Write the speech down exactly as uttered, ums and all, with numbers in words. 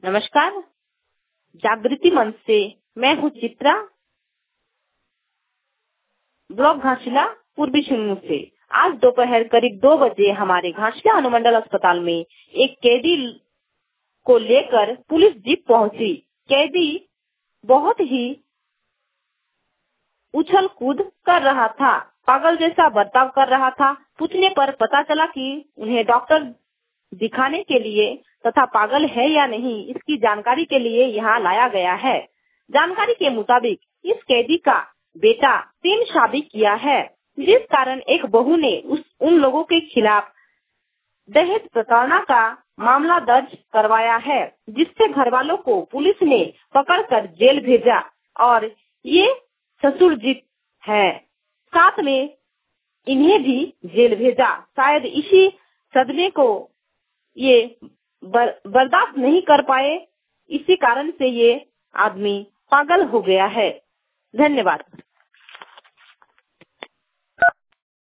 नमस्कार, जागृति मंच से मैं हूँ चित्रा, ब्लॉक घाटशिला, पूर्वी सिंहभूम से। आज दोपहर करीब दो बजे हमारे घाटशिला अनुमंडल अस्पताल में एक कैदी को लेकर पुलिस जीप पहुंची। कैदी बहुत ही उछल कूद कर रहा था, पागल जैसा बर्ताव कर रहा था। पूछने पर पता चला कि उन्हें डॉक्टर दिखाने के लिए तथा पागल है या नहीं, इसकी जानकारी के लिए यहाँ लाया गया है। जानकारी के मुताबिक इस कैदी का बेटा तीन शादी किया है, जिस कारण एक बहू ने उस उन लोगों के खिलाफ दहेज प्रताड़ना का मामला दर्ज करवाया है, जिससे घर वालों को पुलिस ने पकड़कर जेल भेजा और ये ससुर जी है, साथ में इन्हें भी जेल भेजा। शायद इसी सदमे को ये बर, बर्दाश्त नहीं कर पाए, इसी कारण से ये आदमी पागल हो गया है। धन्यवाद।